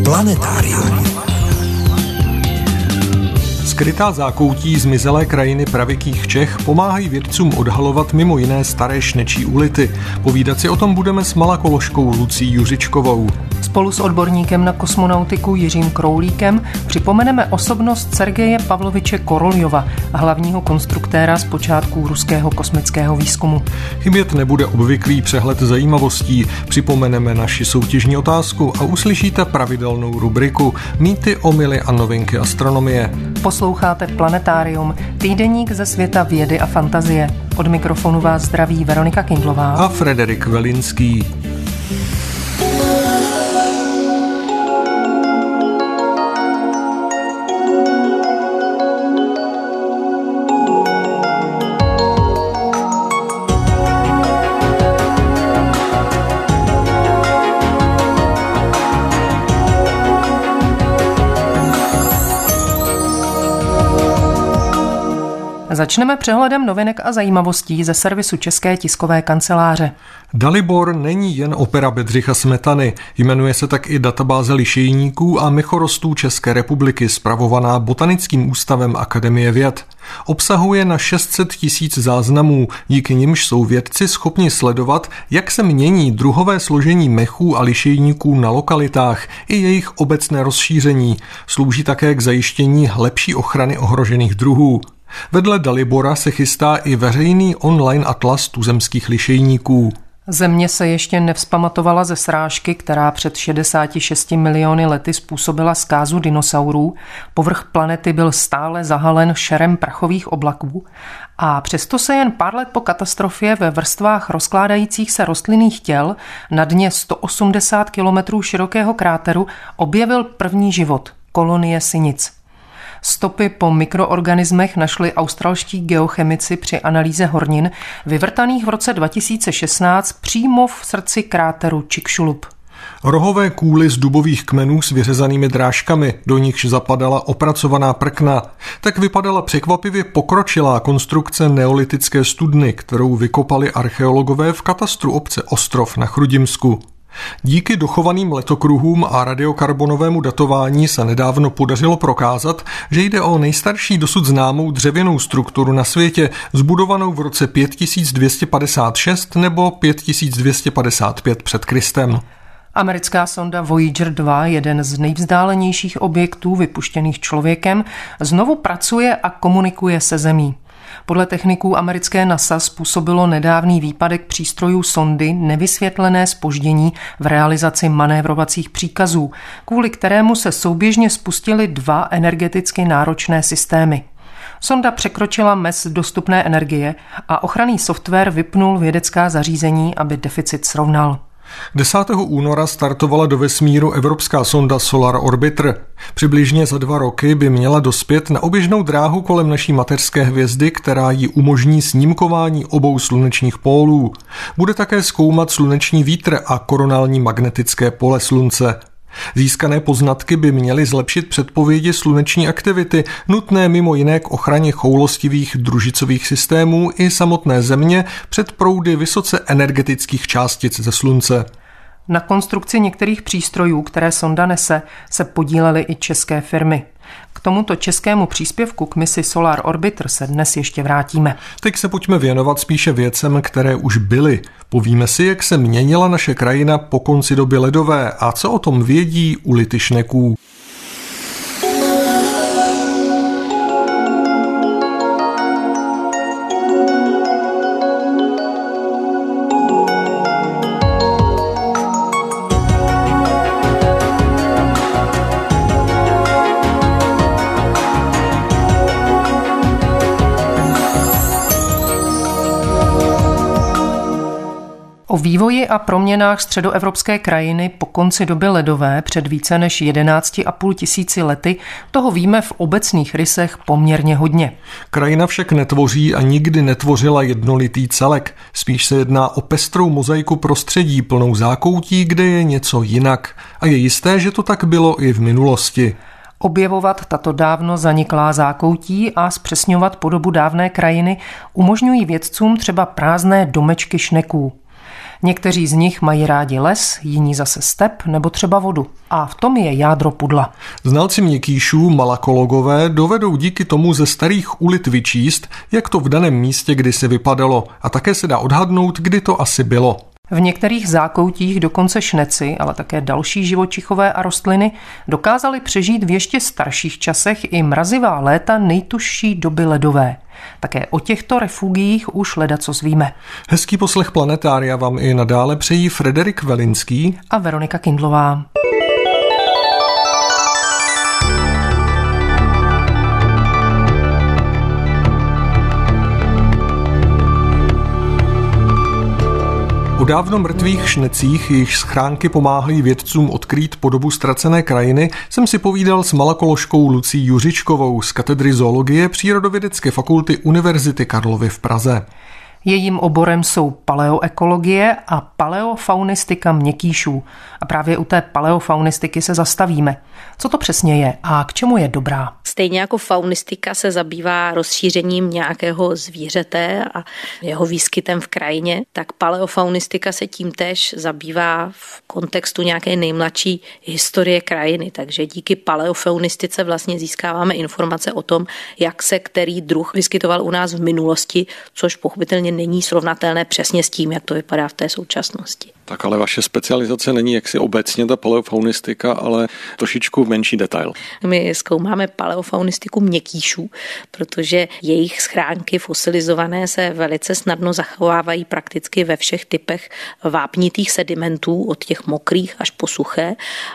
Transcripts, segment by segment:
Planetárium. Skrytá zákoutí zmizelé krajiny pravěkých Čech pomáhají vědcům odhalovat mimo jiné staré šnečí ulity. Povídat si o tom budeme s malakoložkou Lucí Juřičkovou. Spolu s odborníkem na kosmonautiku Jiřím Kroulíkem připomeneme osobnost Sergeje Pavloviče Koroljova, hlavního konstruktéra z počátků ruského kosmického výzkumu. Chybět nebude obvyklý přehled zajímavostí, připomeneme naši soutěžní otázku a uslyšíte pravidelnou rubriku Mýty, omyly a novinky astronomie. Posloucháte Planetárium, týdeník ze světa vědy a fantazie. Od mikrofonu vás zdraví Veronika Kindlová a Frederik Velinský. Začneme přehledem novinek a zajímavostí ze servisu České tiskové kanceláře. Dalibor není jen opera Bedřicha Smetany, jmenuje se tak i databáze lišejníků a mechorostů České republiky, spravovaná Botanickým ústavem Akademie věd. Obsahuje na 600 000 záznamů, díky nimž jsou vědci schopni sledovat, jak se mění druhové složení mechů a lišejníků na lokalitách i jejich obecné rozšíření. Slouží také k zajištění lepší ochrany ohrožených druhů. Vedle Dalibora se chystá i veřejný online atlas tuzemských lišejníků. Země se ještě nevzpamatovala ze srážky, která před 66 miliony lety způsobila zkázu dinosaurů. Povrch planety byl stále zahalen šerem prachových oblaků a přesto se jen pár let po katastrofě ve vrstvách rozkládajících se rostlinných těl na dně 180 kilometrů širokého kráteru objevil první život – kolonie sinic. Stopy po mikroorganismech našli australští geochemici při analýze hornin, vyvrtaných v roce 2016 přímo v srdci kráteru Chicxulub. Rohové kůly z dubových kmenů s vyřezanými drážkami, do nichž zapadala opracovaná prkna. Tak vypadala překvapivě pokročilá konstrukce neolitické studny, kterou vykopali archeologové v katastru obce Ostrov na Chrudimsku. Díky dochovaným letokruhům a radiokarbonovému datování se nedávno podařilo prokázat, že jde o nejstarší dosud známou dřevěnou strukturu na světě, zbudovanou v roce 5256 nebo 5255 před Kristem. Americká sonda Voyager 2, jeden z nejvzdálenějších objektů vypuštěných člověkem, znovu pracuje a komunikuje se Zemí. Podle techniků americké NASA způsobilo nedávný výpadek přístrojů sondy nevysvětlené zpoždění v realizaci manévrovacích příkazů, kvůli kterému se souběžně spustily dva energeticky náročné systémy. Sonda překročila mez dostupné energie a ochranný software vypnul vědecká zařízení, aby deficit srovnal. 10. února startovala do vesmíru evropská sonda Solar Orbiter. Přibližně za 2 roky by měla dospět na oběžnou dráhu kolem naší mateřské hvězdy, která jí umožní snímkování obou slunečních pólů. Bude také zkoumat sluneční vítr a koronální magnetické pole Slunce. Získané poznatky by měly zlepšit předpovědi sluneční aktivity, nutné mimo jiné k ochraně choulostivých družicových systémů i samotné Země před proudy vysoce energetických částic ze Slunce. Na konstrukci některých přístrojů, které sonda nese, se podílely i české firmy. K tomuto českému příspěvku k misi Solar Orbiter se dnes ještě vrátíme. Teď se pojďme věnovat spíše věcem, které už byly. Povíme si, jak se měnila naše krajina po konci doby ledové a co o tom vědí ulity šneků. O vývoji a proměnách středoevropské krajiny po konci doby ledové před více než 11,5 tisíci lety toho víme v obecných rysech poměrně hodně. Krajina však netvoří a nikdy netvořila jednolitý celek. Spíš se jedná o pestrou mozaiku prostředí plnou zákoutí, kde je něco jinak. A je jisté, že to tak bylo i v minulosti. Objevovat tato dávno zaniklá zákoutí a zpřesňovat podobu dávné krajiny umožňují vědcům třeba prázdné domečky šneků. Někteří z nich mají rádi les, jiní zase step nebo třeba vodu. A v tom je jádro pudla. Znalci měkkýšů, malakologové, dovedou díky tomu ze starých ulit vyčíst, jak to v daném místě kdysi vypadalo, a také se dá odhadnout, kdy to asi bylo. V některých zákoutích dokonce šneci, ale také další živočichové a rostliny dokázali přežít v ještě starších časech i mrazivá léta nejtužší doby ledové. Také o těchto refugiích už ledacos víme. Hezký poslech Planetária vám i nadále přejí Frederik Velinský a Veronika Kindlová. O dávno mrtvých šnecích, jejichž schránky pomáhají vědcům odkrýt podobu ztracené krajiny, jsem si povídal s malakoložkou Lucí Juřičkovou z katedry zoologie Přírodovědecké fakulty Univerzity Karlovy v Praze. Jejím oborem jsou paleoekologie a paleofaunistika měkkýšů. A právě u té paleofaunistiky se zastavíme. Co to přesně je a k čemu je dobrá? Stejně jako faunistika se zabývá rozšířením nějakého zvířete a jeho výskytem v krajině, tak paleofaunistika se tím též zabývá v kontextu nějaké nejmladší historie krajiny. Takže díky paleofaunistice vlastně získáváme informace o tom, jak se který druh vyskytoval u nás v minulosti, což pochopitelně není srovnatelné přesně s tím, jak to vypadá v té současnosti. Tak ale vaše specializace není jaksi obecně ta paleofaunistika, ale trošičku menší detail. My zkoumáme paleofaunistiku měkkýšů, protože jejich schránky fosilizované se velice snadno zachovávají prakticky ve všech typech vápnitých sedimentů, od těch mokrých až po suché,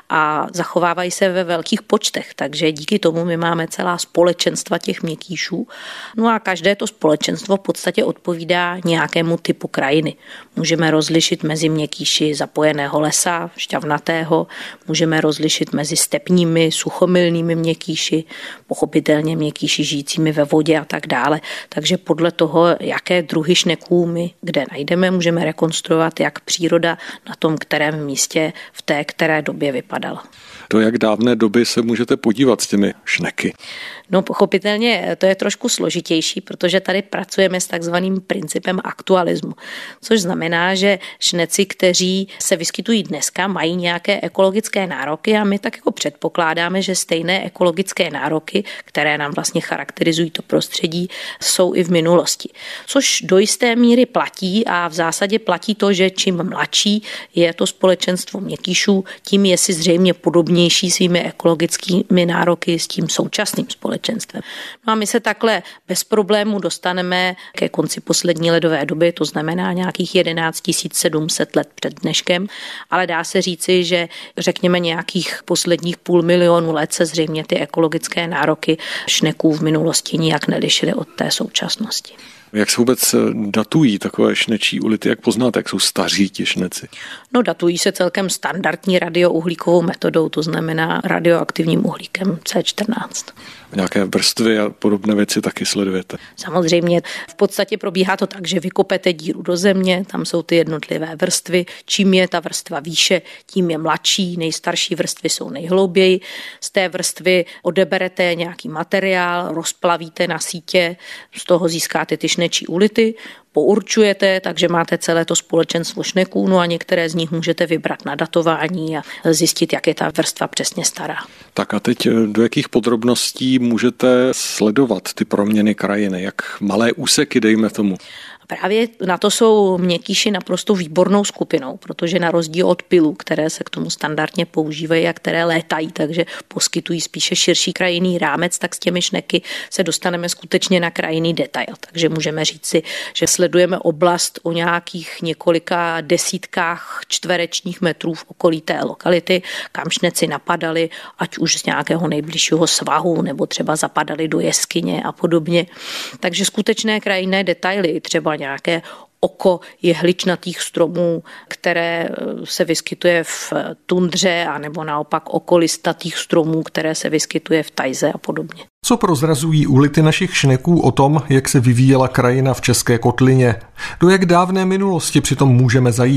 a zachovávají se ve velkých počtech, takže díky tomu my máme celá společenstva těch měkkýšů. No a každé to společenstvo v podstatě odpovídá nějakému typu krajiny. Můžeme rozlišit mezi měkkýši zapojeného lesa, šťavnatého, můžeme rozlišit mezi stepními, suchomilnými měkkýši, pochopitelně měkkýši žijícími ve vodě a tak dále. Takže podle toho, jaké druhy šneků my kde najdeme, můžeme rekonstruovat, jak příroda na tom kterém místě v té které době vypadala. Do jak dávné doby se můžete podívat s těmi šneky? No pochopitelně to je trošku složitější, protože tady pracujeme s takzvaným principem aktualismu, což znamená, že šneci, kteří se vyskytují dneska, mají nějaké ekologické nároky a my tak jako předpokládáme, že stejné ekologické nároky, které nám vlastně charakterizují to prostředí, jsou i v minulosti. Což do jisté míry platí a v zásadě platí to, že čím mladší je to společenstvo měkkýšů, tím je si zřejmě podobnější svými ekologickými nároky s tím současným společenstvem. No a my se takhle bez problému dostaneme ke konci poslední ledové doby, to znamená nějakých 11 700 let před dneškem, ale dá se říci, že řekněme nějakých posledních 500 000 let se zřejmě ty ekologické nároky šneků v minulosti nijak nelišily od té současnosti. Jak se vůbec datují takové šnečí ulity? Jak poznáte, jak jsou staří ti šneci? No, datují se celkem standardní radiouhlíkovou metodou, to znamená radioaktivním uhlíkem C14. Nějaké vrstvy a podobné věci taky sledujete? Samozřejmě. V podstatě probíhá to tak, že vykopete díru do země, tam jsou ty jednotlivé vrstvy. Čím je ta vrstva výše, tím je mladší, nejstarší vrstvy jsou nejhlouběji. Z té vrstvy odeberete nějaký materiál, rozplavíte na sítě, z toho získáte ty šnečí ulity, pourčujete, takže máte celé to společenstvo šneků, no a některé z nich můžete vybrat na datování a zjistit, jak je ta vrstva přesně stará. Tak a teď do jakých podrobností můžete sledovat ty proměny krajiny? Jak malé úseky, dejme tomu? Právě na to jsou měkkýši naprosto výbornou skupinou, protože na rozdíl od pilů, které se k tomu standardně používají a které létají, takže poskytují spíše širší krajinný rámec, tak s těmi šneky se dostaneme skutečně na krajinný detail. Takže můžeme říci, že sledujeme oblast o nějakých několika desítkách čtverečních metrů v okolí té lokality, kam šneci napadali, ať už z nějakého nejbližšího svahu nebo třeba zapadali do jeskyně a podobně. Takže skutečné krajinné detaily, třeba nějaké oko jehličnatých stromů, které se vyskytuje v tundře, anebo naopak oko listatých stromů, které se vyskytuje v tajze a podobně. Co prozrazují ulity našich šneků o tom, jak se vyvíjela krajina v České kotlině? Do jak dávné minulosti přitom můžeme zajít?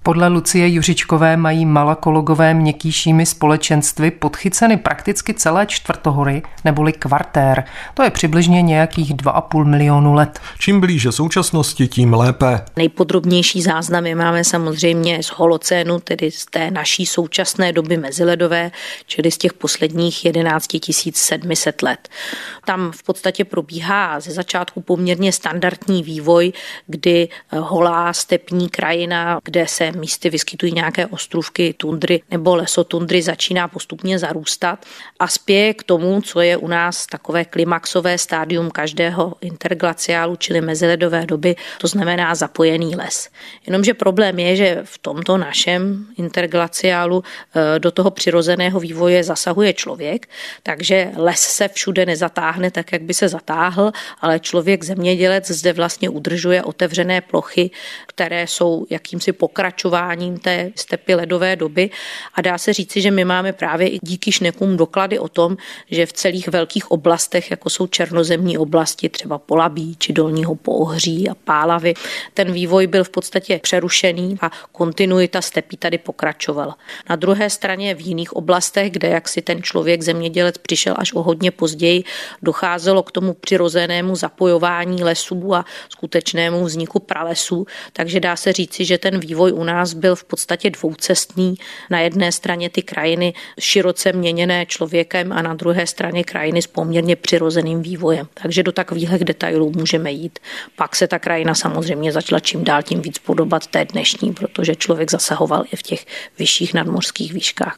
Podle Lucie Juřičkové mají malakologové měkkýšími společenstvy podchyceny prakticky celé čtvrtohory neboli kvartér. To je přibližně nějakých 2,5 milionu let. Čím blíže současnosti, tím lépe. Nejpodrobnější záznamy máme samozřejmě z holocénu, tedy z té naší současné doby meziledové, čili z těch posledních 11 700 let. Tam v podstatě probíhá ze začátku poměrně standardní vývoj, kdy holá stepní krajina, kde se místy vyskytují nějaké ostrůvky tundry nebo lesotundry, začíná postupně zarůstat a spěje k tomu, co je u nás takové klimaxové stádium každého interglaciálu, čili meziledové doby, to znamená zapojený les. Jenomže problém je, že v tomto našem interglaciálu do toho přirozeného vývoje zasahuje člověk, takže les se všude nezatáhne tak, jak by se zatáhl, ale člověk, zemědělec, zde vlastně udržuje otevřené plochy, které jsou jakýmsi pokračováním té stepy ledové doby a dá se říci, že my máme právě i díky šnekům doklady o tom, že v celých velkých oblastech, jako jsou černozemní oblasti, třeba Polabí či Dolního Poohří a Pálavy, ten vývoj byl v podstatě přerušený a kontinuita stepí tady pokračovala. Na druhé straně v jiných oblastech, kde jaksi ten člověk, zemědělec přišel až o hodně později, docházelo k tomu přirozenému zapojování lesů a skutečnému vzniku pralesů, takže dá se říci, že ten vývoj u nás byl v podstatě dvoucestný. Na jedné straně ty krajiny široce měněné člověkem a na druhé straně krajiny s poměrně přirozeným vývojem. Takže do takových detailů můžeme jít. Pak se ta krajina samozřejmě začala čím dál tím víc podobat té dnešní, protože člověk zasahoval i v těch vyšších nadmořských výškách.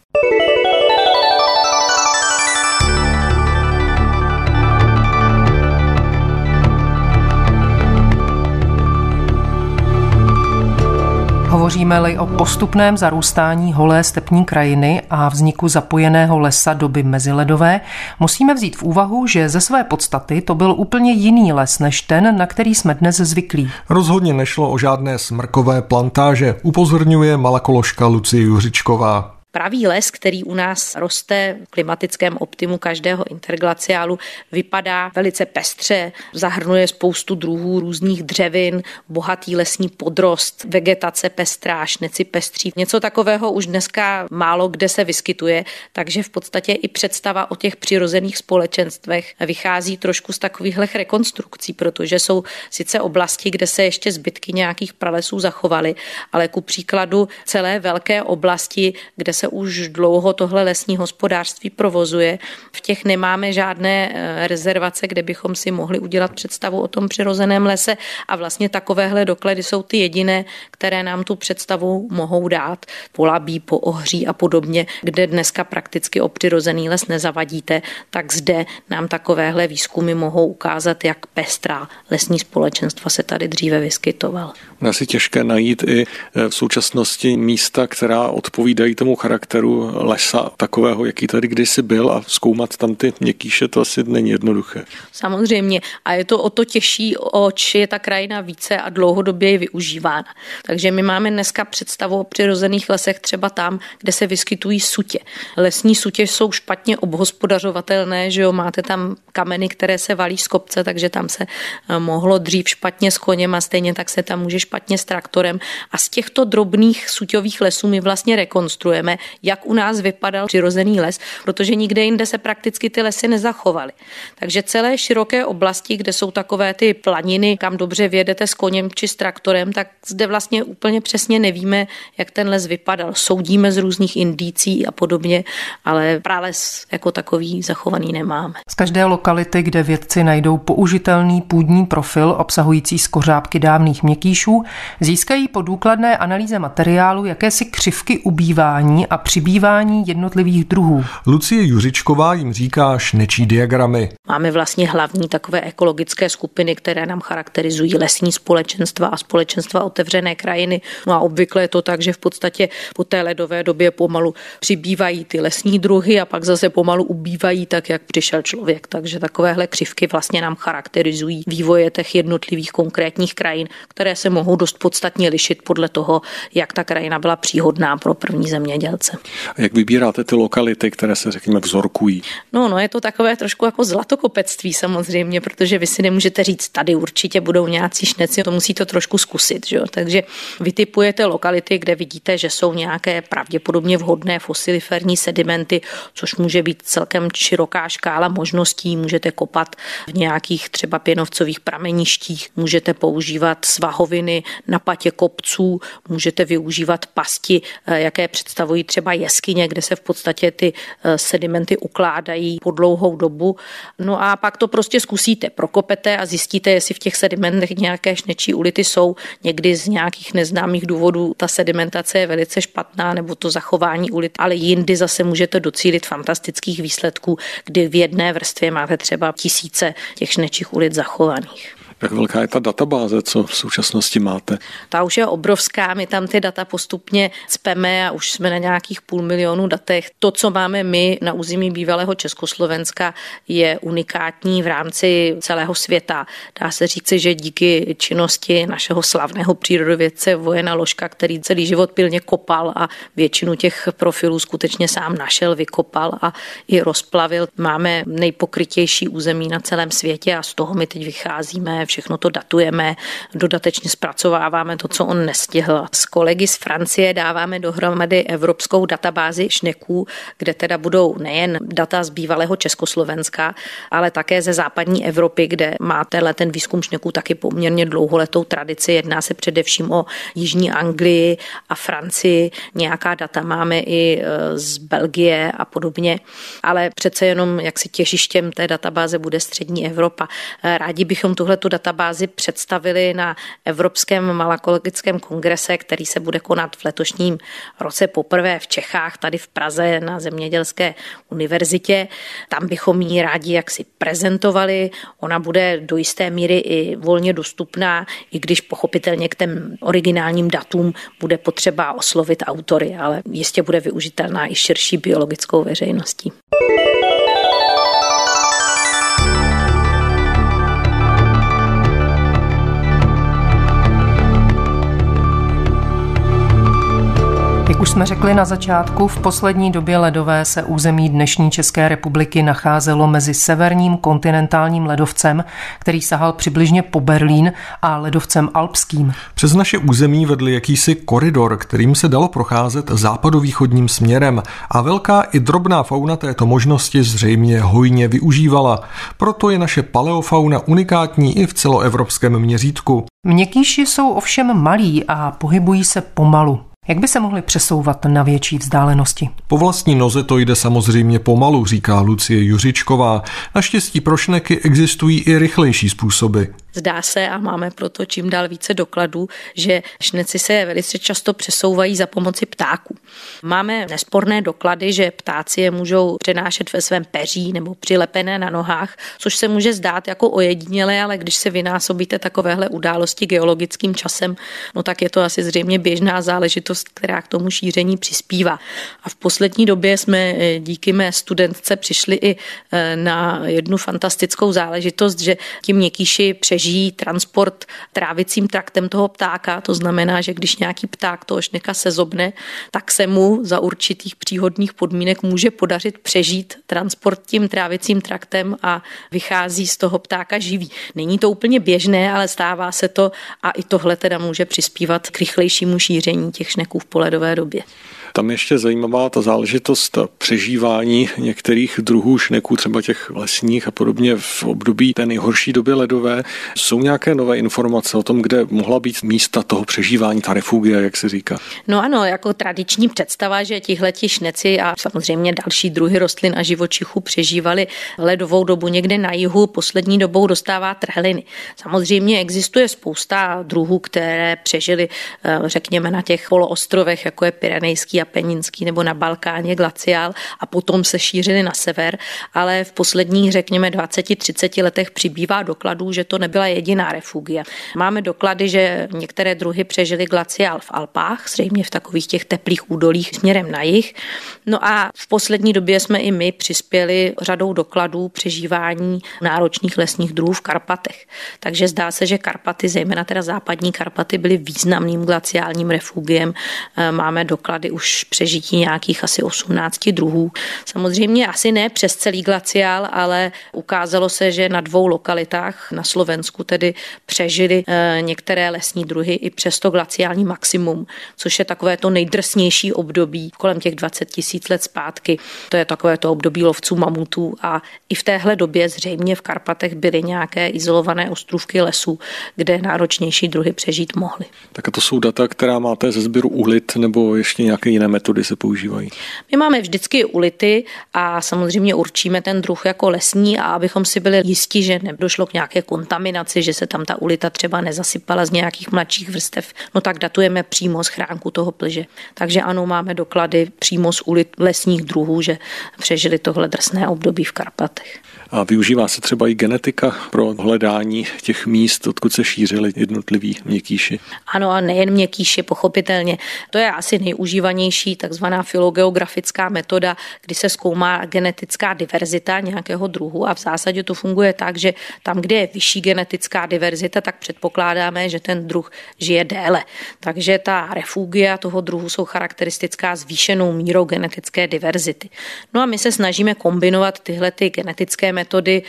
Hovoříme-li o postupném zarůstání holé stepní krajiny a vzniku zapojeného lesa doby meziledové, musíme vzít v úvahu, že ze své podstaty to byl úplně jiný les než ten, na který jsme dnes zvyklí. Rozhodně nešlo o žádné smrkové plantáže, upozorňuje malakoložka Lucie Juřičková. Pravý les, který u nás roste v klimatickém optimu každého interglaciálu, vypadá velice pestře, zahrnuje spoustu druhů různých dřevin, bohatý lesní podrost, vegetace pestrá, šneci pestří. Něco takového už dneska málo kde se vyskytuje, takže v podstatě i představa o těch přirozených společenstvech vychází trošku z takových rekonstrukcí, protože jsou sice oblasti, kde se ještě zbytky nějakých pralesů zachovaly, ale ku příkladu celé velké oblasti, kde se už dlouho tohle lesní hospodářství provozuje. V těch nemáme žádné rezervace, kde bychom si mohli udělat představu o tom přirozeném lese a vlastně takovéhle doklady jsou ty jediné, které nám tu představu mohou dát. Polabí, Poohří a podobně, kde dneska prakticky o přirozený les nezavadíte, tak zde nám takovéhle výzkumy mohou ukázat, jak pestrá lesní společenstva se tady dříve vyskytovala. Je asi těžké najít i v současnosti místa, která odpovídají tomu charakteru lesa takového, jaký tady kdysi byl a zkoumat tam ty měkkýše, to asi není jednoduché. Samozřejmě a je to o to těžší, oč je ta krajina více a dlouhodobě je využívána. Takže my máme dneska představu o přirozených lesech třeba tam, kde se vyskytují sutě. Lesní sutě jsou špatně obhospodařovatelné, že jo, máte tam kameny, které se valí z kopce, takže tam se mohlo dřív špatně s koněm a stejně tak se tam může špatně s traktorem a z těchto drobných suťových lesů my vlastně rekonstruujeme, jak u nás vypadal přirozený les, protože nikde jinde se prakticky ty lesy nezachovaly. Takže celé široké oblasti, kde jsou takové ty planiny, kam dobře vjedete s koněm či s traktorem, tak zde vlastně úplně přesně nevíme, jak ten les vypadal. Soudíme z různých indicí a podobně, ale prales jako takový zachovaný nemáme. Z každé lokality, kde vědci najdou použitelný půdní profil obsahující skořápky dávných měkkýšů, získají po důkladné analýze materiálu jakési křivky ubývání a přibývání jednotlivých druhů. Lucie Juřičková jim říká šnečí diagramy. Máme vlastně hlavní takové ekologické skupiny, které nám charakterizují lesní společenstva a společenstva otevřené krajiny. No a obvykle je to tak, že v podstatě po té ledové době pomalu přibývají ty lesní druhy a pak zase pomalu ubývají tak, jak přišel člověk. Takže protože takovéhle křivky vlastně nám charakterizují vývoje těch jednotlivých konkrétních krajin, které se mohou dost podstatně lišit podle toho, jak ta krajina byla příhodná pro první zemědělce. A jak vybíráte ty lokality, které se, řekněme, vzorkují? No, je to takové trošku jako zlatokopectví samozřejmě, protože vy si nemůžete říct, tady určitě budou nějací šneci, to musíte trošku zkusit, že jo? Takže vytipujete lokality, kde vidíte, že jsou nějaké pravděpodobně vhodné fosiliferní sedimenty, což může být celkem široká škála možností. Můžete kopat v nějakých třeba pěnovcových prameništích, můžete používat svahoviny na patě kopců, můžete využívat pasti, jaké představují třeba jeskyně, kde se v podstatě ty sedimenty ukládají po dlouhou dobu. No a pak to prostě zkusíte, prokopete a zjistíte, jestli v těch sedimentech nějaké šnečí ulity jsou. Někdy z nějakých neznámých důvodů ta sedimentace je velice špatná nebo to zachování ulit, ale jindy zase můžete docílit fantastických výsledků, kdy v jedné vrstvě máte třeba tisíce těch šnečích ulit zachovaných. Jak velká je ta databáze, co v současnosti máte? Ta už je obrovská, my tam ty data postupně cpeme a už jsme na nějakých 500 000 datech. To, co máme my na území bývalého Československa, je unikátní v rámci celého světa. Dá se říci, že díky činnosti našeho slavného přírodovědce Vojena Ložka, který celý život pilně kopal a většinu těch profilů skutečně sám našel, vykopal a i rozplavil, máme nejpokrytější území na celém světě a z toho my teď vycházíme. Všechno to datujeme, dodatečně zpracováváme to, co on nestihl. S kolegy z Francie dáváme dohromady evropskou databázi šneků, kde teda budou nejen data z bývalého Československa, ale také ze západní Evropy, kde má ten výzkum šneků taky poměrně dlouholetou tradici. Jedná se především o jižní Anglii a Francii. Nějaká data máme i z Belgie a podobně, ale přece jenom jaksi těžištěm té databáze bude střední Evropa. Rádi bychom tuhletu databázi představili na Evropském malakologickém kongrese, který se bude konat v letošním roce poprvé v Čechách, tady v Praze na Zemědělské univerzitě. Tam bychom ji rádi jaksi prezentovali. Ona bude do jisté míry i volně dostupná, i když pochopitelně k těm originálním datům bude potřeba oslovit autory, ale jistě bude využitelná i širší biologickou veřejností. Jak už jsme řekli na začátku, v poslední době ledové se území dnešní České republiky nacházelo mezi severním kontinentálním ledovcem, který sahal přibližně po Berlín, a ledovcem alpským. Přes naše území vedl jakýsi koridor, kterým se dalo procházet západovýchodním směrem a velká i drobná fauna této možnosti zřejmě hojně využívala. Proto je naše paleofauna unikátní i v celoevropském měřítku. Měkkýši jsou ovšem malí a pohybují se pomalu. Jak by se mohli přesouvat na větší vzdálenosti? Po vlastní noze to jde samozřejmě pomalu, říká Lucie Juřičková. Naštěstí pro šneky existují i rychlejší způsoby. Zdá se, a máme proto čím dál více dokladů, že šneci se velice často přesouvají za pomoci ptáků. Máme nesporné doklady, že ptáci je můžou přenášet ve svém peří nebo přilepené na nohách, což se může zdát jako ojedinělé, ale když se vynásobíte takovéhle události geologickým časem, no tak je to asi zřejmě běžná záležitost, která k tomu šíření přispívá. A v poslední době jsme díky mé studentce přišli i na jednu fantastickou záležitost, že ti měkkýši přežijí transport trávicím traktem toho ptáka. To znamená, že když nějaký pták toho šneka sezobne, tak se mu za určitých příhodných podmínek může podařit přežít transport tím trávicím traktem a vychází z toho ptáka živý. Není to úplně běžné, ale stává se to a i tohle teda může přispívat k rychlejšímu šíření těch šneků v poledové době. Tam ještě zajímavá ta záležitost přežívání některých druhů šneků, třeba těch lesních a podobně v období té nejhorší doby ledové. Jsou nějaké nové informace o tom, kde mohla být místa toho přežívání, ta refugia, jak se říká? No ano, jako tradiční představa, že tihleti šneci a samozřejmě další druhy rostlin a živočichů přežívali ledovou dobu někde na jihu, poslední dobou dostává trhliny. Samozřejmě existuje spousta druhů, které přežili, řekněme, na těch poloostrovech, jako je Pyrenejský Apeninský nebo na Balkáně glaciál a potom se šířily na sever, ale v posledních, řekněme, 20-30 letech přibývá dokladů, že to nebyla jediná refugia. Máme doklady, že některé druhy přežily glaciál v Alpách, zřejmě v takových těch teplých údolích směrem na jih. No a v poslední době jsme i my přispěli řadou dokladů přežívání náročných lesních druhů v Karpatech. Takže zdá se, že Karpaty, zejména teda západní Karpaty, byly významným glaciálním refugiem. Máme doklady už přežití nějakých asi 18 druhů. Samozřejmě asi ne přes celý glaciál, ale ukázalo se, že na 2 lokalitách na Slovensku tedy přežili některé lesní druhy i přes to glaciální maximum, což je takové to nejdrsnější období kolem těch 20 000 let zpátky. To je takové to období lovců mamutů a i v téhle době zřejmě v Karpatech byly nějaké izolované ostrůvky lesů, kde náročnější druhy přežít mohly. Tak a to jsou data, která máte ze sběru ULIT nebo ještě nějaké jiné metody se používají? My máme vždycky ULITy a samozřejmě určíme ten druh jako lesní a abychom si byli jistí, že nedošlo k nějaké kontaminaci, že se tam ta ULITA třeba nezasypala z nějakých mladších vrstev, no tak datujeme přímo z chránku toho plže. Takže ano, máme doklady přímo z ULIT lesních druhů, že přežili tohle drsné období v Karpatech. A využívá se třeba i genetika pro hledání těch míst, odkud se šířily jednotliví měkkýši? Ano, a nejen měkkýši, pochopitelně. To je asi nejužívanější takzvaná filogeografická metoda, kdy se zkoumá genetická diverzita nějakého druhu a v zásadě to funguje tak, že tam, kde je vyšší genetická diverzita, tak předpokládáme, že ten druh žije déle. Takže ta refugia toho druhu jsou charakteristická zvýšenou mírou genetické diverzity. No a my se snažíme kombinovat tyhle ty genetické metody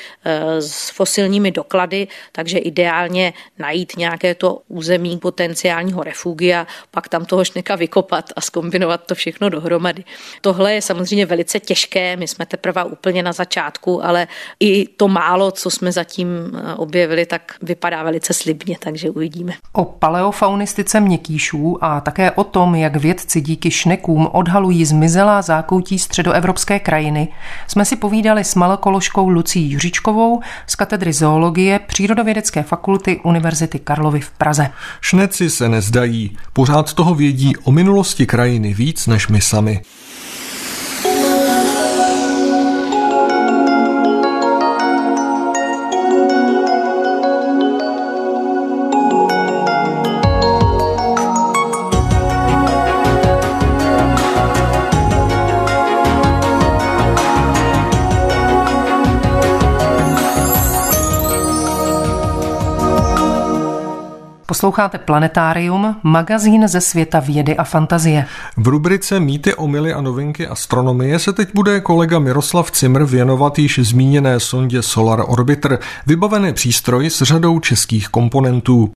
s fosilními doklady, takže ideálně najít nějaké to území potenciálního refugia, pak tam toho šneka vykopat a zkombinovat to všechno dohromady. Tohle je samozřejmě velice těžké, my jsme teprve úplně na začátku, ale i to málo, co jsme zatím objevili, tak vypadá velice slibně, takže uvidíme. O paleofaunistice měkkýšů a také o tom, jak vědci díky šnekům odhalují zmizelá zákoutí středoevropské krajiny, jsme si povídali s malokoložkou Lucí Juříčkovou z katedry zoologie Přírodovědecké fakulty Univerzity Karlovy v Praze. Šneci se nezdají, pořád toho vědí o minulosti krajiny víc než my sami. Posloucháte Planetárium, magazín ze světa vědy a fantazie. V rubrice Mýty, omyly a novinky astronomie se teď bude kolega Miroslav Cimr věnovat již zmíněné sondě Solar Orbiter, vybavený přístroj s řadou českých komponentů.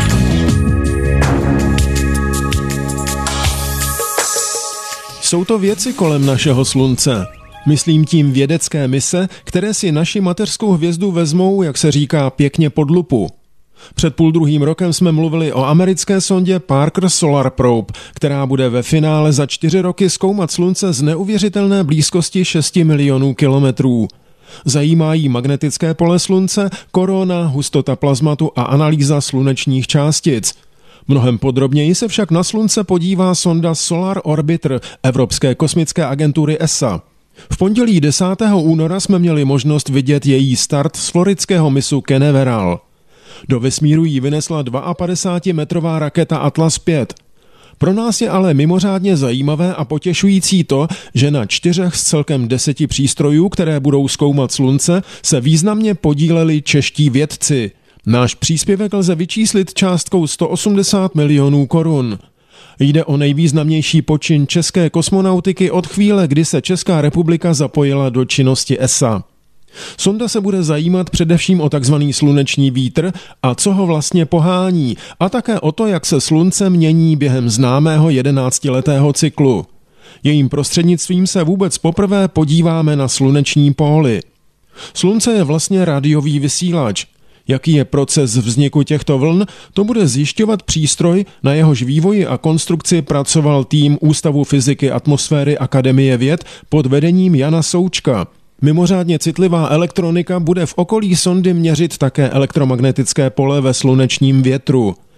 Jsou to věci kolem našeho slunce. Myslím tím vědecké mise, které si naši mateřskou hvězdu vezmou, jak se říká, pěkně pod lupu. Před 1,5 rokem jsme mluvili o americké sondě Parker Solar Probe, která bude ve finále za 4 roky zkoumat slunce z neuvěřitelné blízkosti 6 milionů kilometrů. Zajímá jí magnetické pole slunce, korona, hustota plazmatu a analýza slunečních částic. Mnohem podrobněji se však na slunce podívá sonda Solar Orbiter Evropské kosmické agentury ESA. V pondělí 10. února jsme měli možnost vidět její start z floridského mysu Canaveral. Do vesmíru jí vynesla 52metrová raketa Atlas 5. Pro nás je ale mimořádně zajímavé a potěšující to, že na 4 z celkem 10 přístrojů, které budou zkoumat slunce, se významně podíleli čeští vědci. Náš příspěvek lze vyčíslit částkou 180 milionů korun. Jde o nejvýznamnější počin české kosmonautiky od chvíle, kdy se Česká republika zapojila do činnosti ESA. Sonda se bude zajímat především o takzvaný sluneční vítr a co ho vlastně pohání, a také o to, jak se slunce mění během známého 11letého cyklu. Jejím prostřednictvím se vůbec poprvé podíváme na sluneční póly. Slunce je vlastně rádiový vysílač. Jaký je proces vzniku těchto vln, to bude zjišťovat přístroj, na jehož vývoji a konstrukci pracoval tým Ústavu fyziky atmosféry Akademie věd pod vedením Jana Součka. Mimořádně citlivá elektronika bude v okolí sondy měřit také elektromagnetické pole ve slunečním větru.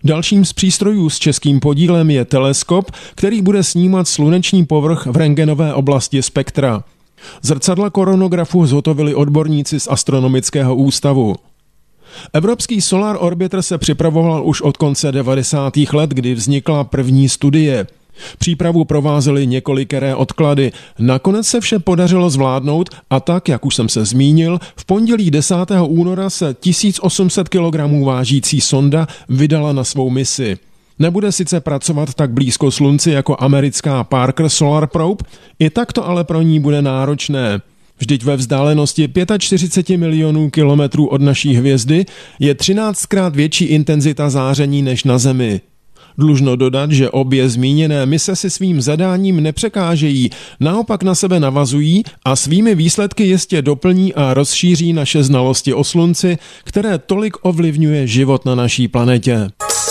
Dalším z přístrojů s českým podílem je teleskop, který bude snímat sluneční povrch v rentgenové oblasti spektra. Zrcadla koronografu zhotovili odborníci z Astronomického ústavu. Evropský Solar Orbiter se připravoval už od konce 90. let, kdy vznikla první studie. Přípravu provázely několikeré odklady. Nakonec se vše podařilo zvládnout a tak, jak už jsem se zmínil, v pondělí 10. února se 1800 kg vážící sonda vydala na svou misi. Nebude sice pracovat tak blízko Slunci jako americká Parker Solar Probe, i tak to ale pro ní bude náročné. Vždyť ve vzdálenosti 45 milionů kilometrů od naší hvězdy je 13krát větší intenzita záření než na Zemi. Dlužno dodat, že obě zmíněné mise si svým zadáním nepřekážejí, naopak na sebe navazují a svými výsledky jistě doplní a rozšíří naše znalosti o Slunci, které tolik ovlivňuje život na naší planetě.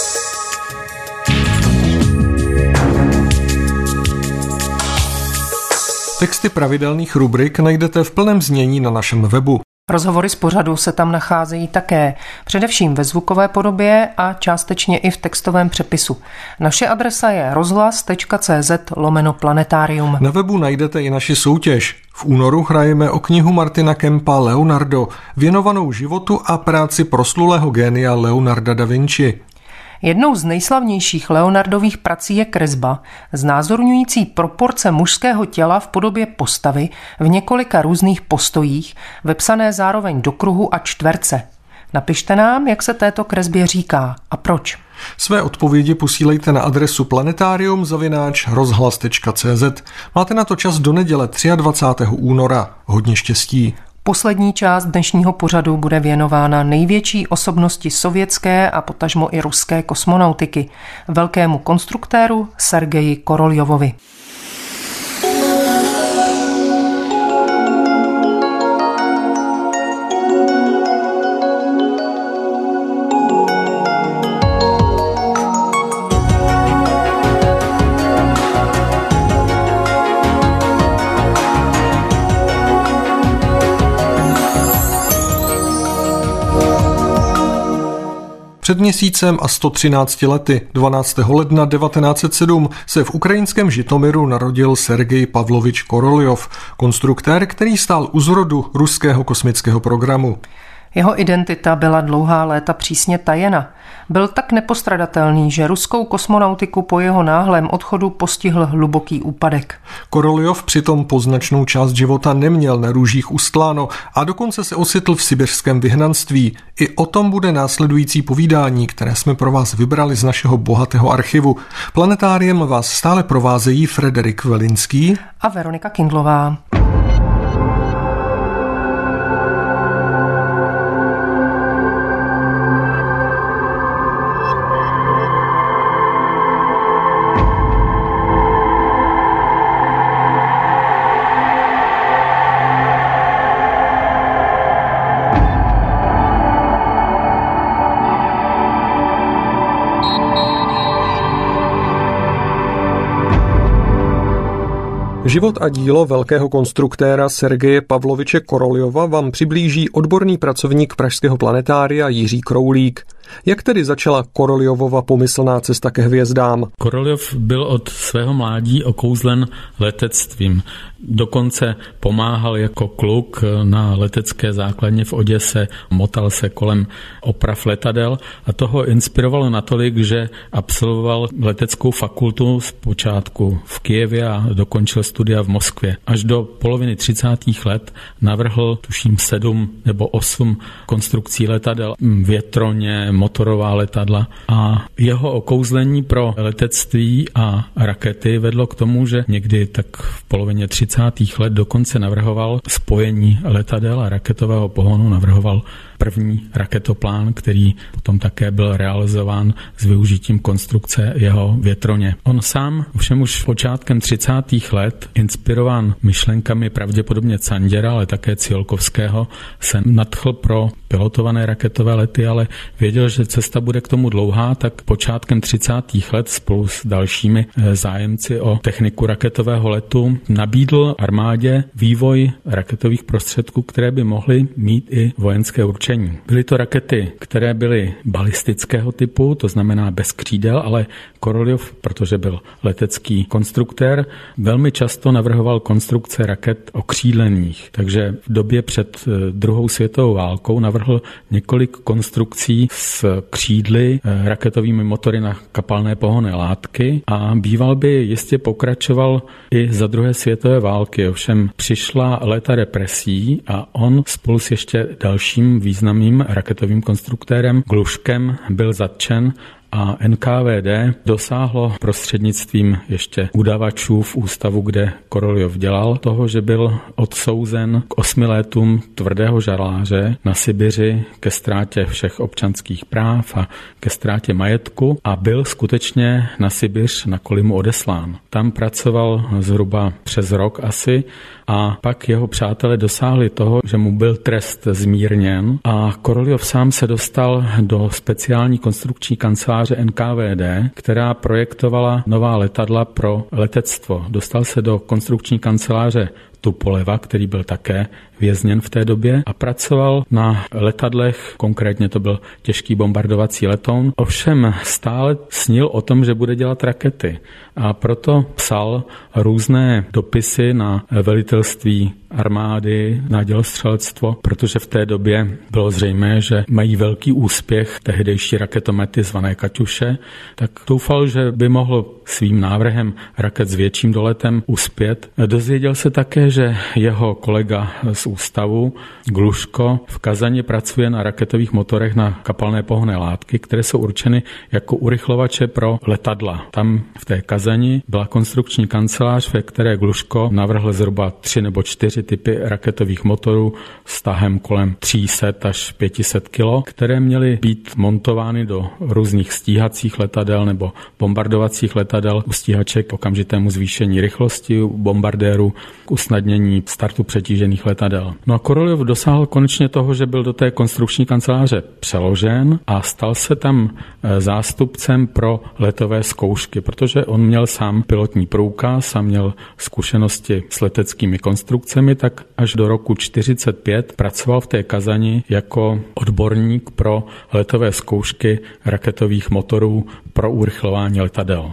Texty pravidelných rubrik najdete v plném znění na našem webu. Rozhovory z pořadu se tam nacházejí také, především ve zvukové podobě a částečně i v textovém přepisu. Naše adresa je rozhlas.cz/planetarium. Na webu najdete i naši soutěž. V únoru hrajeme o knihu Martina Kempa Leonardo, věnovanou životu a práci proslulého génia Leonarda da Vinci. Jednou z nejslavnějších Leonardových prací je kresba, znázorňující proporce mužského těla v podobě postavy v několika různých postojích, vepsané zároveň do kruhu a čtverce. Napište nám, jak se této kresbě říká a proč. Své odpovědi posílejte na adresu planetarium@rozhlas.cz. Máte na to čas do neděle 23. února. Hodně štěstí. Poslední část dnešního pořadu bude věnována největší osobnosti sovětské a potažmo i ruské kosmonautiky, velkému konstruktéru Sergeji Koroljovovi. Před měsícem a 113 lety, 12. ledna 1907, se v ukrajinském Žitomiru narodil Sergej Pavlovič Koroljov, konstruktér, který stál u zrodu ruského kosmického programu. Jeho identita byla dlouhá léta přísně tajena. Byl tak nepostradatelný, že ruskou kosmonautiku po jeho náhlém odchodu postihl hluboký úpadek. Koroljov přitom po značnou část života neměl na růžích ustláno a dokonce se ocitl v sibiřském vyhnanství. I o tom bude následující povídání, které jsme pro vás vybrali z našeho bohatého archivu. Planetáriem vás stále provázejí Frederik Velinský a Veronika Kindlová. Život a dílo velkého konstruktéra Sergeje Pavloviče Koroljova vám přiblíží odborný pracovník Pražského planetária Jiří Kroulík. Jak tedy začala Koroljovova pomyslná cesta ke hvězdám? Koroljov byl od svého mládí okouzlen letectvím. Dokonce pomáhal jako kluk na letecké základně v Oděse, motal se kolem oprav letadel a toho inspirovalo natolik, že absolvoval leteckou fakultu zpočátku v Kyjevě a dokončil studia v Moskvě. Až do poloviny 30. let navrhl tuším 7 nebo 8 konstrukcí letadel, větroně, motorová letadla a jeho okouzlení pro letectví a rakety vedlo k tomu, že někdy tak v polovině 30. let dokonce navrhoval spojení letadel a raketového pohonu, navrhoval první raketoplán, který potom také byl realizován s využitím konstrukce jeho větroně. On sám ovšem už počátkem 30. let, inspirován myšlenkami pravděpodobně Canděra, ale také Ciolkovského, se nadchl pro pilotované raketové lety, ale věděl, že cesta bude k tomu dlouhá, tak počátkem 30. let spolu s dalšími zájemci o techniku raketového letu nabídl armádě vývoj raketových prostředků, které by mohly mít i vojenské určení určení. Byly to rakety, které byly balistického typu, to znamená bez křídel, ale Koroljov, protože byl letecký konstruktér, velmi často navrhoval konstrukce raket okřídlených. Takže v době před druhou světovou válkou navrhl několik konstrukcí s křídly, raketovými motory na kapalné pohonné látky a býval by jistě pokračoval i za druhé světové války. Ovšem přišla léta represí a on spolu s ještě dalším významným raketovým konstruktérem Gluškem byl zatčen a NKVD dosáhlo prostřednictvím ještě udavačů v ústavu, kde Koroljov dělal, toho, že byl odsouzen k 8 letům tvrdého žaláře na Sibiři ke ztrátě všech občanských práv a ke ztrátě majetku a byl skutečně na Sibiř na Kolymu odeslán. Tam pracoval zhruba přes rok asi a pak jeho přátelé dosáhli toho, že mu byl trest zmírněn a Koroljov sám se dostal do speciální konstrukční kanceláře NKVD, která projektovala nová letadla pro letectvo. Dostal se do konstrukční kanceláře Tupoleva, který byl také vězněn v té době a pracoval na letadlech, konkrétně to byl těžký bombardovací letoun. Ovšem stále snil o tom, že bude dělat rakety a proto psal různé dopisy na velitelství armády, na dělostřelectvo, protože v té době bylo zřejmé, že mají velký úspěch tehdejší raketomety zvané Kaťuše, tak doufal, že by mohl svým návrhem raket s větším doletem uspět. Dozvěděl se také, že jeho kolega z ústavu Gluško v Kazani pracuje na raketových motorech na kapalné pohonné látky, které jsou určeny jako urychlovače pro letadla. Tam v té Kazani byla konstrukční kancelář, ve které Gluško navrhl zhruba 3 nebo 4 typy raketových motorů s tahem kolem 300 až 500 kg, které měly být montovány do různých stíhacích letadel nebo bombardovacích letadel u stíhaček k okamžitému zvýšení rychlosti, u bombardérů k usnadnění startu přetížených letadel. No a Koroljov dosáhl konečně toho, že byl do té konstrukční kanceláře přeložen a stal se tam zástupcem pro letové zkoušky, protože on měl sám pilotní průkaz a měl zkušenosti s leteckými konstrukcemi, tak až do roku 1945 pracoval v té Kazani jako odborník pro letové zkoušky raketových motorů pro urychlování letadel.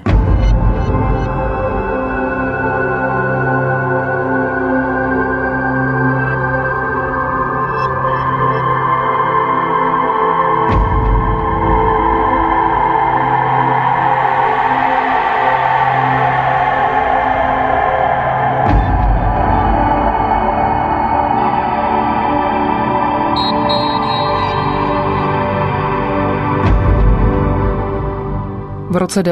V roce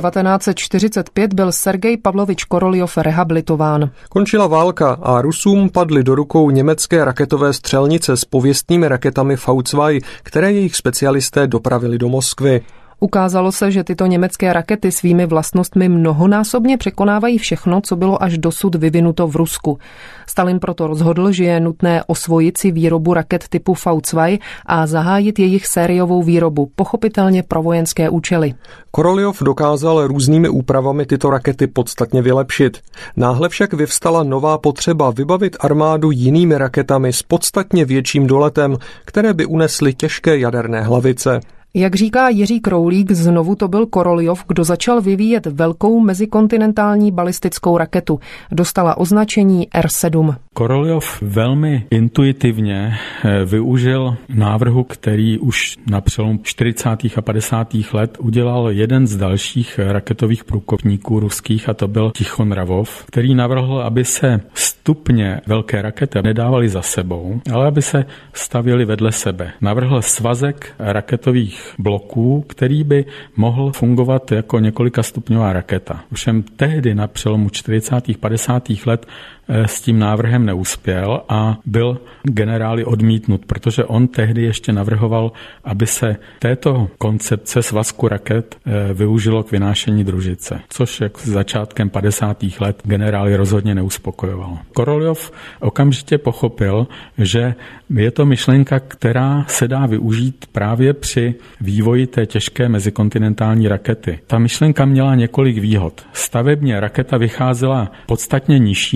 1945 byl Sergej Pavlovič Koroljov rehabilitován. Končila válka a Rusům padly do rukou německé raketové střelnice s pověstnými raketami V2, které jejich specialisté dopravili do Moskvy. Ukázalo se, že tyto německé rakety svými vlastnostmi mnohonásobně překonávají všechno, co bylo až dosud vyvinuto v Rusku. Stalin proto rozhodl, že je nutné osvojit si výrobu raket typu V2 a zahájit jejich sériovou výrobu, pochopitelně pro vojenské účely. Koroljov dokázal různými úpravami tyto rakety podstatně vylepšit. Náhle však vyvstala nová potřeba vybavit armádu jinými raketami s podstatně větším doletem, které by unesly těžké jaderné hlavice. Jak říká Jiří Kroulík, znovu to byl Koroljov, kdo začal vyvíjet velkou mezikontinentální balistickou raketu. Dostala označení R7. Koroljov velmi intuitivně využil návrhu, který už na přelomu 40. a 50. let udělal jeden z dalších raketových průkopníků ruských, a to byl Tichon Ravov, který navrhl, aby se stupně velké rakety nedávaly za sebou, ale aby se stavěly vedle sebe. Navrhl svazek raketových bloků, který by mohl fungovat jako několikastupňová raketa. Ovšem tehdy na přelomu 40. a 50. let s tím návrhem neuspěl a byl generály odmítnut, protože on tehdy ještě navrhoval, aby se této koncepce svazku raket využilo k vynášení družice, což jak s začátkem 50. let generály rozhodně neuspokojovalo. Koroljov okamžitě pochopil, že je to myšlenka, která se dá využít právě při vývoji té těžké mezikontinentální rakety. Ta myšlenka měla několik výhod. Stavebně raketa vycházela podstatně nižší, než kdyby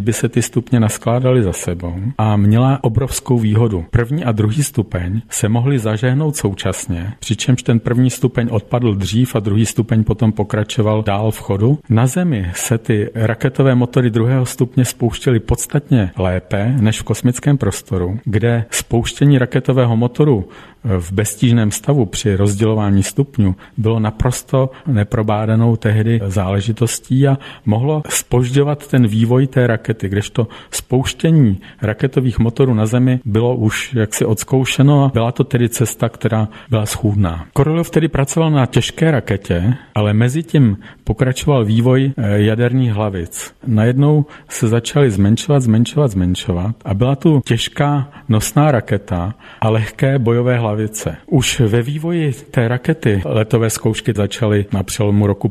by se ty stupně naskládaly za sebou a měla obrovskou výhodu. První a druhý stupeň se mohly zažehnout současně, přičemž ten první stupeň odpadl dřív a druhý stupeň potom pokračoval dál v chodu. Na Zemi se ty raketové motory druhého stupně spouštěly podstatně lépe než v kosmickém prostoru, kde spouštění raketového motoru v beztížném stavu při rozdělování stupňů bylo naprosto neprobádanou tehdy záležitostí a mohlo zpožďovat ten vývoj té rakety, kdežto spouštění raketových motorů na Zemi bylo už jaksi odzkoušeno a byla to tedy cesta, která byla schůdná. Koroljov tedy pracoval na těžké raketě, ale mezi tím pokračoval vývoj jaderných hlavic. Najednou se začaly zmenšovat a byla tu těžká nosná raketa a lehké bojové hlavice. Už ve vývoji té rakety letové zkoušky začaly na přelomu roku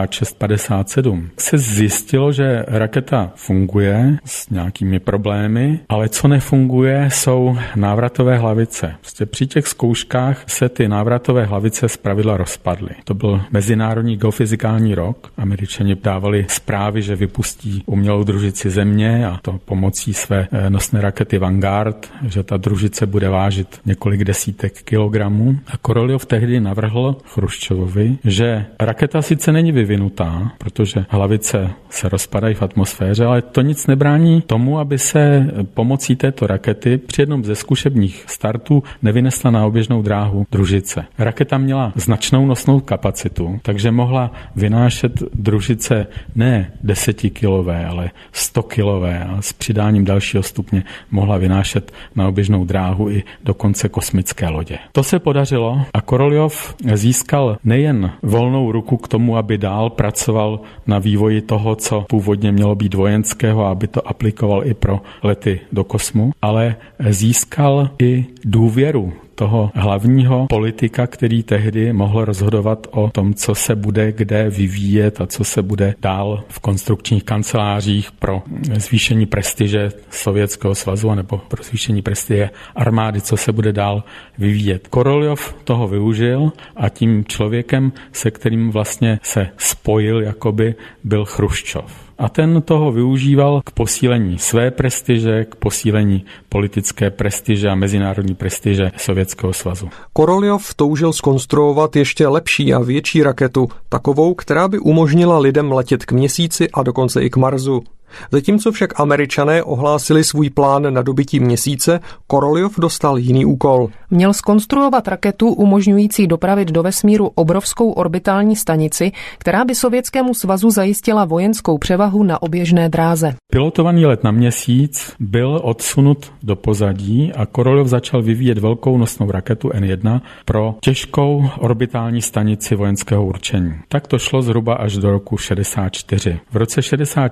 56-57. Se zjistilo, že raketa funguje s nějakými problémy, ale co nefunguje, jsou návratové hlavice. Prostě při těch zkouškách se ty návratové hlavice zpravidla rozpadly. To byl mezinárodní geofyzikální rok. Američani dávali zprávy, že vypustí umělou družici Země a to pomocí své nosné rakety Vanguard, že ta družice bude vážit několik desítek kilogramů. A Koroljov tehdy navrhl Chruščovovi, že raketa sice není vyvinutá, protože hlavice se rozpadají v atmosféře, ale to nic nebrání tomu, aby se pomocí této rakety při jednom ze zkušebních startů nevynesla na oběžnou dráhu družice. Raketa měla značnou nosnou kapacitu, takže mohla vynášet družice ne 10kilové, ale 100kilové a s přidáním dalšího stupně mohla vynášet na oběžnou dráhu i dokonce kosmické lodě. To se podařilo a Koroljov získal nejen volnou ruku k tomu, aby dál pracoval na vývoji toho, co původně mělo být vojenského, aby to aplikoval i pro lety do kosmu, ale získal i důvěru toho hlavního politika, který tehdy mohl rozhodovat o tom, co se bude kde vyvíjet a co se bude dál v konstrukčních kancelářích pro zvýšení prestiže Sovětského svazu nebo pro zvýšení prestiže armády, co se bude dál vyvíjet. Koroljov toho využil a tím člověkem, se kterým vlastně se spojil, jakoby byl Chruščov. A ten toho využíval k posílení své prestiže, k posílení politické prestiže a mezinárodní prestiže Sovětského svazu. Koroljov toužil zkonstruovat ještě lepší a větší raketu, takovou, která by umožnila lidem letět k Měsíci a dokonce i k Marsu. Zatímco však Američané ohlásili svůj plán na dobytí Měsíce, Koroljov dostal jiný úkol. Měl zkonstruovat raketu umožňující dopravit do vesmíru obrovskou orbitální stanici, která by Sovětskému svazu zajistila vojenskou převahu na oběžné dráze. Pilotovaný let na Měsíc byl odsunut do pozadí a Koroljov začal vyvíjet velkou nosnou raketu N1 pro těžkou orbitální stanici vojenského určení. Tak to šlo zhruba až do roku 64. V roce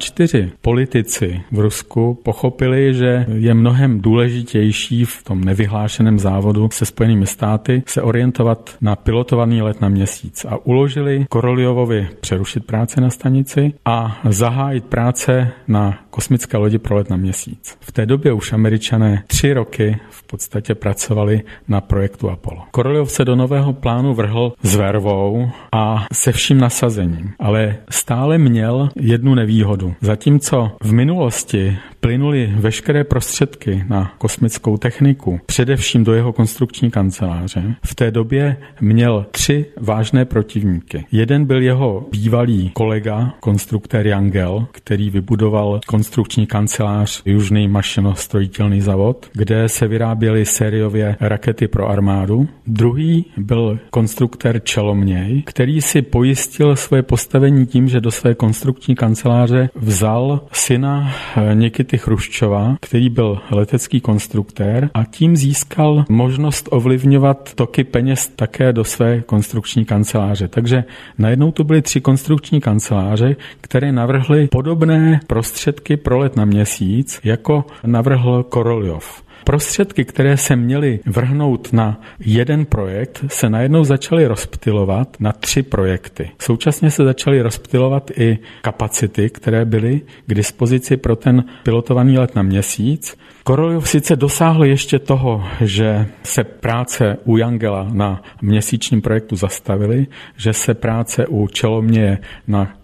64 politici v Rusku pochopili, že je mnohem důležitější v tom nevyhlášeném závodu se Spojenými státy se orientovat na pilotovaný let na Měsíc a uložili Koroljovovi přerušit práce na stanici a zahájit práce na kosmické lodi pro let na Měsíc. V té době už Američané 3 roky v podstatě pracovali na projektu Apollo. Koroljov se do nového plánu vrhl s vervou a se vším nasazením, ale stále měl jednu nevýhodu. Zatímco v minulosti plynuly veškeré prostředky na kosmickou techniku, především do jeho konstrukční kanceláře, v té době měl 3 vážné protivníky. Jeden byl jeho bývalý kolega, konstruktér Jangel, který vybudoval konstrukční kancelář Južný mašinostrojitelný zavod, kde se vyráběly sériově rakety pro armádu. Druhý byl konstruktér Čelomněj, který si pojistil své postavení tím, že do své konstrukční kanceláře vzal syna Nikity Chruščova, který byl letecký konstruktér a tím získal možnost ovlivňovat toky peněz také do své konstrukční kanceláře. Takže najednou to byly 3 konstrukční kanceláře, které navrhly podobné prostředky pro let na Měsíc, jako navrhl Koroljov. Prostředky, které se měly vrhnout na jeden projekt, se najednou začaly rozptylovat na 3 projekty. Současně se začaly rozptylovat i kapacity, které byly k dispozici pro ten pilotovaný let na Měsíc. Koroljov sice dosáhl ještě toho, že se práce u Jangela na měsíčním projektu zastavily, že se práce u Čelomněje na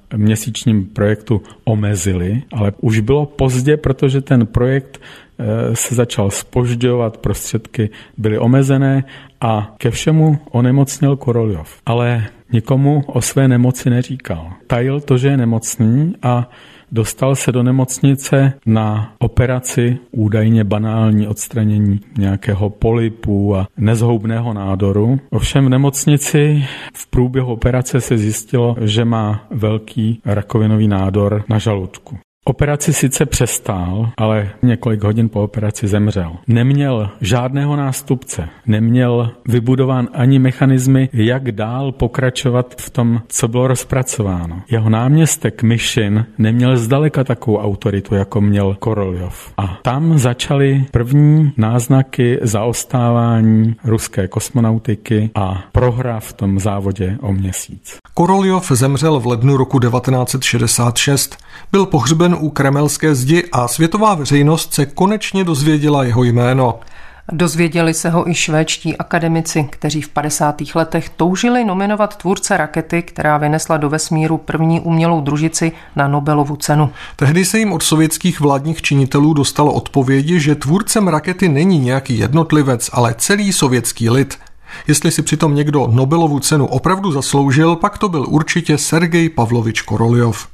měsíčním projektu omezili, ale už bylo pozdě, protože ten projekt se začal zpožďovat, prostředky byly omezené a ke všemu onemocněl Koroljov. Ale nikomu o své nemoci neříkal. Tajil to, že je nemocný a dostal se do nemocnice na operaci, údajně banální odstranění nějakého polypu a nezhoubného nádoru. Ovšem v nemocnici v průběhu operace se zjistilo, že má velký rakovinový nádor na žaludku. Operaci sice přestál, ale několik hodin po operaci zemřel. Neměl žádného nástupce, neměl vybudován ani mechanismy, jak dál pokračovat v tom, co bylo rozpracováno. Jeho náměstek Myšin neměl zdaleka takovou autoritu, jako měl Koroljov. A tam začaly první náznaky zaostávání ruské kosmonautiky a prohra v tom závodě o Měsíc. Koroljov zemřel v lednu roku 1966. Byl pohřben u Kremelské zdi a světová veřejnost se konečně dozvěděla jeho jméno. Dozvěděli se ho i švédští akademici, kteří v 50. letech toužili nominovat tvůrce rakety, která vynesla do vesmíru první umělou družici, na Nobelovu cenu. Tehdy se jim od sovětských vládních činitelů dostalo odpovědi, že tvůrcem rakety není nějaký jednotlivec, ale celý sovětský lid. Jestli si přitom někdo Nobelovu cenu opravdu zasloužil, pak to byl určitě Sergej Pavlovič Koroljov.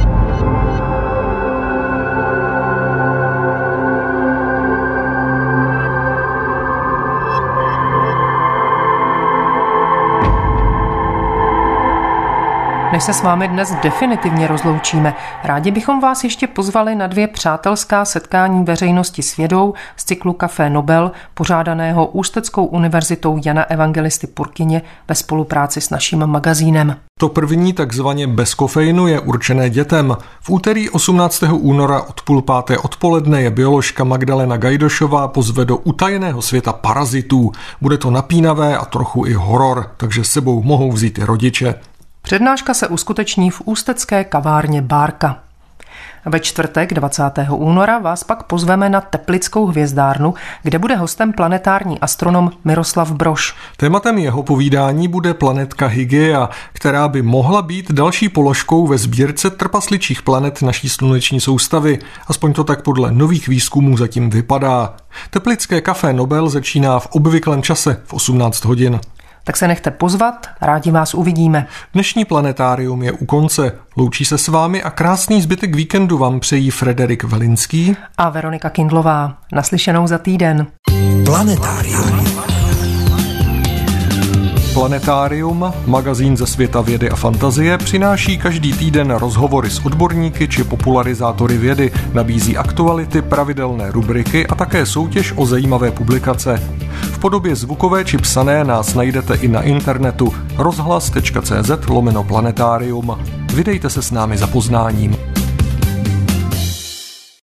Než se s vámi dnes definitivně rozloučíme, rádi bychom vás ještě pozvali na 2 přátelská setkání veřejnosti s vědou z cyklu Café Nobel, pořádaného Ústeckou univerzitou Jana Evangelisty Purkyně ve spolupráci s naším magazínem. To první, takzvaně bez kofeinu, je určené dětem. V úterý 18. února od 4:30 odpoledne je bioložka Magdalena Gajdošová pozve do utajeného světa parazitů. Bude to napínavé a trochu i horor, takže s sebou mohou vzít i rodiče. Přednáška se uskuteční v ústecké kavárně Bárka. Ve čtvrtek 20. února vás pak pozveme na Teplickou hvězdárnu, kde bude hostem planetární astronom Miroslav Brož. Tématem jeho povídání bude planetka Hygeia, která by mohla být další položkou ve sbírce trpasličích planet naší sluneční soustavy. Aspoň to tak podle nových výzkumů zatím vypadá. Teplické Café Nobel začíná v obvyklém čase v 18 hodin. Tak se nechte pozvat, rádi vás uvidíme. Dnešní planetárium je u konce. Loučí se s vámi a krásný zbytek víkendu vám přejí Frederik Velinský a Veronika Kindlová. Naslyšenou za týden. Planetárium. Planetárium, magazín ze světa vědy a fantazie, přináší každý týden rozhovory s odborníky či popularizátory vědy, nabízí aktuality, pravidelné rubriky a také soutěž o zajímavé publikace. V podobě zvukové či psané nás najdete i na internetu rozhlas.cz/planetárium. Vydejte se s námi za poznáním.